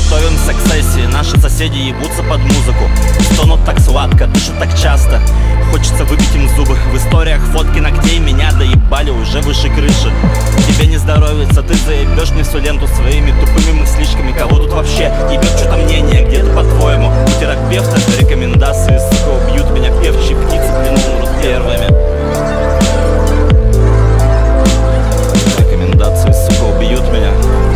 готовимся к сессии. Наши соседи ебутся под музыку, стонут так сладко, дышат так часто. Хочется выбить им зубы. В историях фотки ногтей меня доебали уже выше крыши. Тебе не здоровится, ты заебешь мне всю ленту своими тупыми мыслишками. Кого тут вообще ебет что-то мнение, где-то по-твоему? У терапевта рекомендации, сука, убьют меня певчие птицы, клянут умрут первыми. Рекомендации, сука, убьют меня.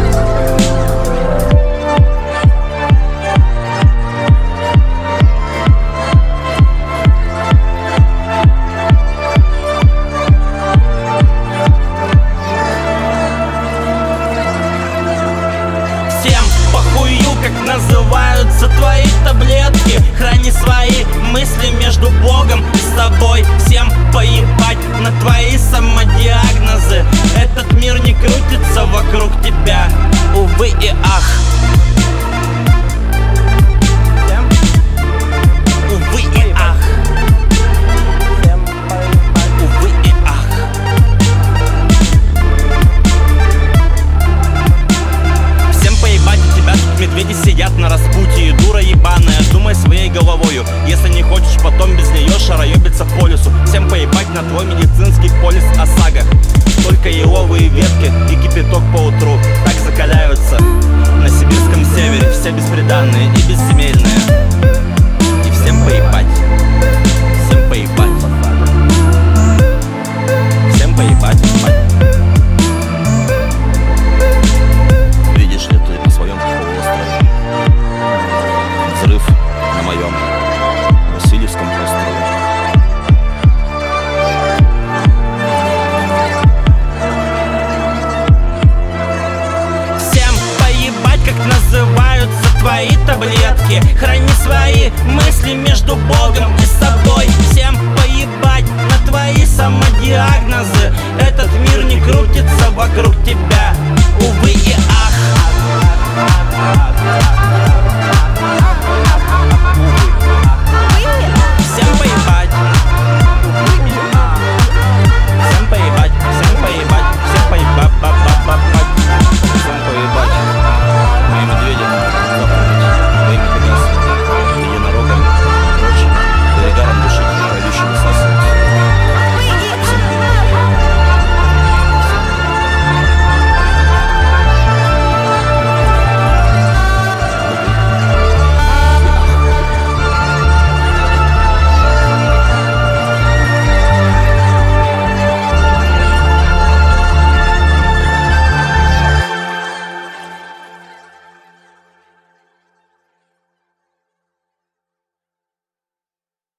Всем похую, как называются твои таблетки. Храни свои мысли между Богом и собой. Всем поебать на твои самодиагнозы. Этот мир не крутится вокруг тебя, увы и ах. Увы и ах. Увы и ах. Всем поебать у тебя, тут медведи сидят на распутье. Дура ебаная, думай своей головою. Если не хочешь потом без нее шароебиться по лесу. Всем поебать на твой медицинский полис ОСАГО. Только еловые ветки и кипяток по утру так закаляются на сибирском севере. Все бесприданные и бессемейные. И всем поебать. Всем поебать. Всем поебать. Видишь ли ты на своем полуострове взрыв на моем Васильевском острове? Всем поебать, как называются твои таблетки. Храни свои мысли между Богом и собой. Всем поебать на твои самодиагнозы. Этот мир не крутится вокруг тебя.